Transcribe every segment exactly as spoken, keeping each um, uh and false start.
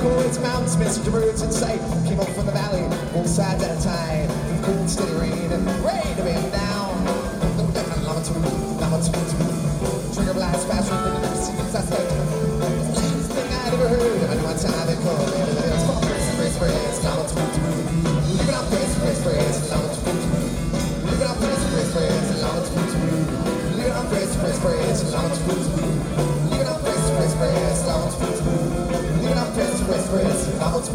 It's mountains, misty birds in sight. Came up from the valley, both sides at a time. With cold, steady rain and rain to bend down. Lava to lava to trigger blast faster than the secrets I said. Last thing I'd ever heard. I knew what time it come. And it's fun, press, press, press, lava to leaving out press, press, press, lava to leaving out press, press, press, lava to leaving out press, press, press, lava to leaving out press, press, press, lava to leaving out press, press, press, lava to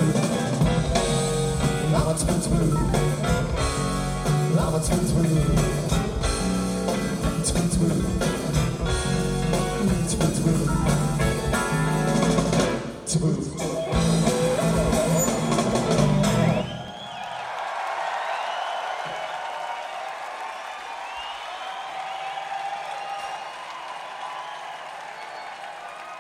Lava to